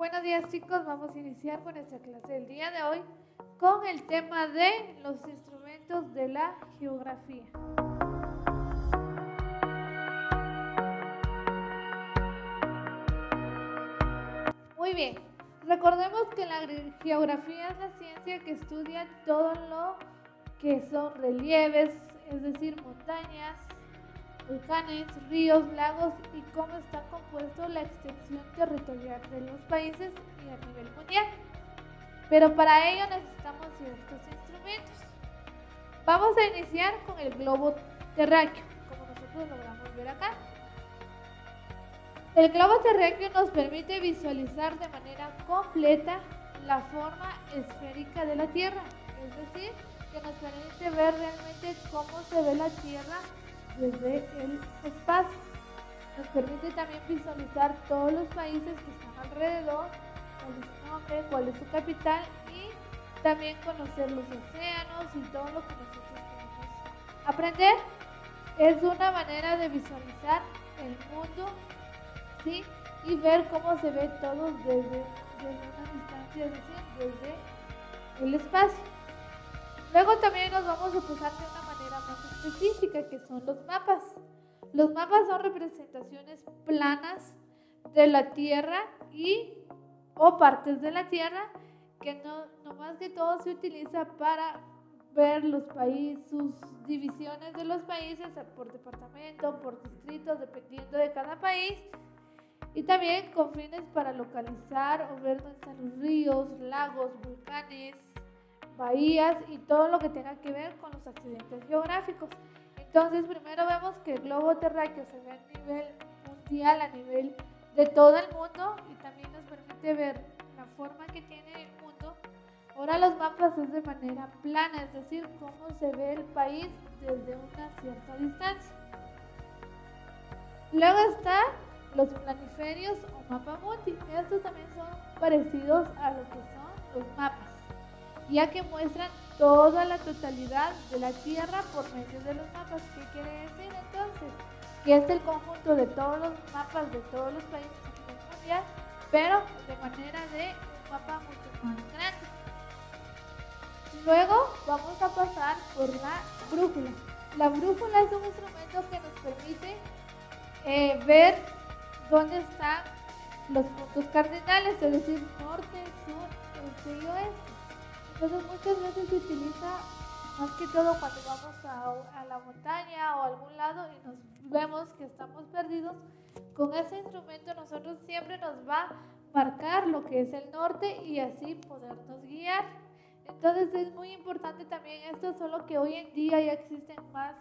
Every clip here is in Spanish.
Buenos días chicos, vamos a iniciar con nuestra clase del día de hoy con el tema de los instrumentos de la geografía. Muy bien, recordemos que la geografía es la ciencia que estudia todo lo que son relieves, es decir, montañas, volcanes, ríos, lagos y cómo está compuesto la extensión territorial de los países y a nivel mundial. Pero para ello necesitamos ciertos instrumentos. Vamos a iniciar con el globo terráqueo, como nosotros logramos ver acá. El globo terráqueo nos permite visualizar de manera completa la forma esférica de la Tierra, es decir, que nos permite ver realmente cómo se ve la Tierra desde el espacio. Nos permite también visualizar todos los países que están alrededor, cuál es su nombre, cuál es su capital y también conocer los océanos y todo lo que nosotros podemos aprender. Es una manera de visualizar el mundo, ¿sí? Y ver cómo se ve todo desde una distancia, es decir, desde el espacio. Luego también nos vamos a pasar de una manera más específica, que son los mapas. Los mapas son representaciones planas de la Tierra o partes de la Tierra que no más que todo se utiliza para ver los países, sus divisiones de los países por departamento, por distrito, dependiendo de cada país. Y también con fines para localizar o ver dónde están los ríos, lagos, volcanes, bahías y todo lo que tenga que ver con los accidentes geográficos. Entonces, primero vemos que el globo terráqueo se ve a nivel mundial, a nivel de todo el mundo y también nos permite ver la forma que tiene el mundo. Ahora los mapas es de manera plana, es decir, cómo se ve el país desde una cierta distancia. Luego está los planiferios o mapamundi. Estos también son parecidos a lo que son los mapas, ya que muestran toda la totalidad de la Tierra por medio de los mapas. ¿Qué quiere decir entonces? Que es el conjunto de todos los mapas de todos los países a nivel mundial, pero de manera de un mapa mucho más grande. Luego vamos a pasar por la brújula. La brújula es un instrumento que nos permite ver dónde están los puntos cardinales, es decir, norte, sur, este y oeste. Entonces muchas veces se utiliza más que todo cuando vamos a la montaña o a algún lado y nos vemos que estamos perdidos. Con ese instrumento nosotros siempre nos va a marcar lo que es el norte y así podernos guiar. Entonces es muy importante también esto, solo que hoy en día ya existen más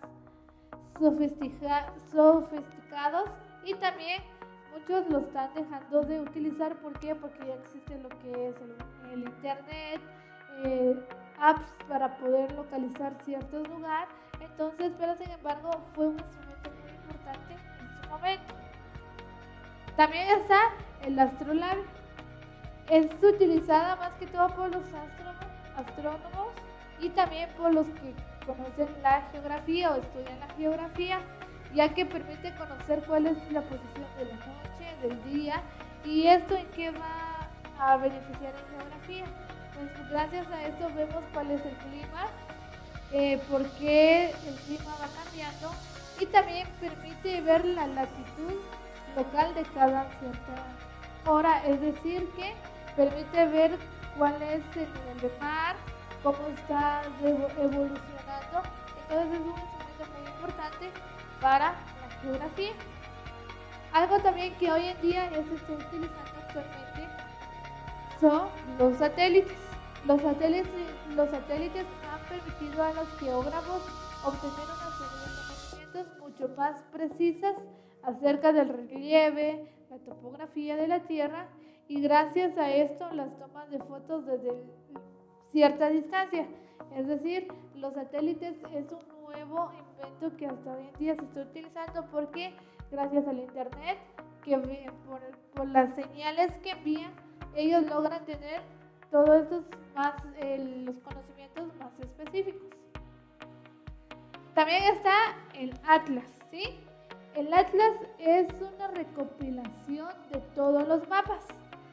sofisticados y también muchos lo están dejando de utilizar. ¿Por qué? Porque ya existe lo que es el internet, apps para poder localizar ciertos lugares. Entonces, pero sin embargo fue un instrumento muy importante en su momento. También está el astrolabio. Es utilizada más que todo por los astrónomos y también por los que conocen la geografía o estudian la geografía, ya que permite conocer cuál es la posición de la noche, del día y esto en qué va a beneficiar en geografía. Pues gracias a esto vemos cuál es el clima, por qué el clima va cambiando y también permite ver la latitud local de cada cierta hora, es decir que permite ver cuál es el nivel de mar, cómo está evolucionando. Entonces es un instrumento muy importante para la geografía. Algo también que hoy en día ya se está utilizando actualmente son los satélites. Los satélites han permitido a los geógrafos obtener una serie de conocimientos mucho más precisas acerca del relieve, la topografía de la Tierra y gracias a esto las tomas de fotos desde cierta distancia. Es decir, los satélites es un nuevo invento que hasta hoy en día se está utilizando porque gracias al internet, que por las señales que envían, ellos logran tener todos estos los conocimientos más específicos. También está el Atlas, ¿sí? El Atlas es una recopilación de todos los mapas.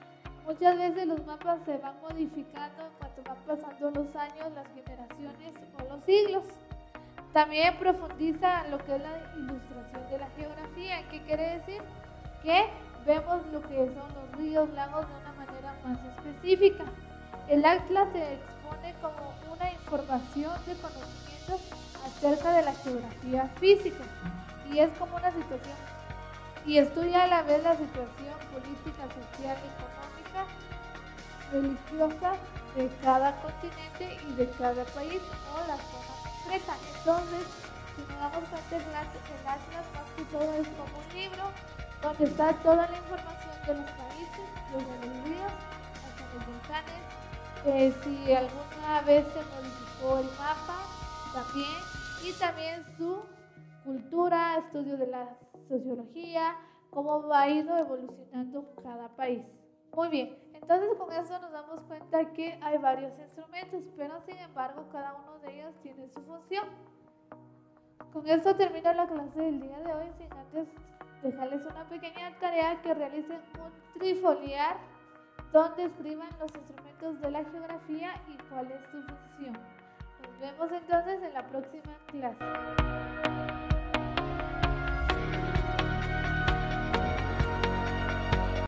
Muchas veces los mapas se van modificando en cuanto van pasando los años, las generaciones o los siglos. También profundiza lo que es la ilustración de la geografía. ¿Qué quiere decir? Que vemos lo que son los ríos, lagos de una manera más específica. El atlas se expone como una información de conocimientos acerca de la geografía física y es como una situación y estudia a la vez la situación política, social, económica, religiosa de cada continente y de cada país o la zona concreta. Entonces, si nos damos cuenta, el atlas más que todo es como un libro donde está toda la información de los países, desde los ríos hasta los volcanes, si alguna vez se modificó el mapa también, y también su cultura, estudio de la sociología, cómo ha ido evolucionando cada país. Muy bien, entonces con eso nos damos cuenta que hay varios instrumentos, pero sin embargo cada uno de ellos tiene su función. Con esto termino la clase del día de hoy, sin antes dejarles una pequeña tarea que realicen un trifoliar donde escriban los instrumentos de la geografía y cuál es su función. Nos vemos entonces en la próxima clase.